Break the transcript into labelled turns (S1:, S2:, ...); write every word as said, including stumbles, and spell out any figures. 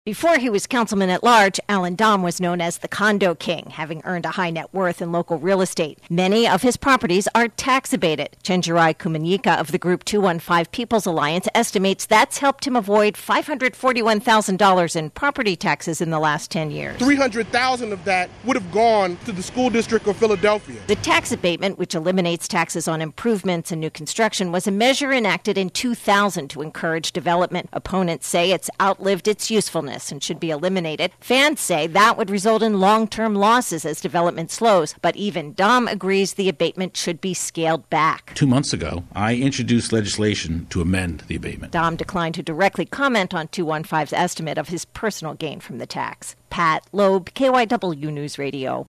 S1: Before he was councilman at large, Alan Dom was known as the Condo King, having earned a high net worth in local real estate. Many of his properties are tax abated. Chenjerai Kumanyika of the group two one five People's Alliance estimates that's helped him avoid five hundred forty-one thousand dollars in property taxes in the last ten years.
S2: three hundred thousand dollars of that would have gone to the school district of Philadelphia.
S1: The tax abatement, which eliminates taxes on improvements and new construction, was a measure enacted in two thousand to encourage development. Opponents say it's outlived its usefulness and should be eliminated. Fans say that would result in long-term losses as development slows, but even Dom agrees the abatement should be scaled back.
S3: Two months ago, I introduced legislation to amend the abatement.
S1: Dom declined to directly comment on two one five's estimate of his personal gain from the tax. Pat Loeb, K Y W News Radio.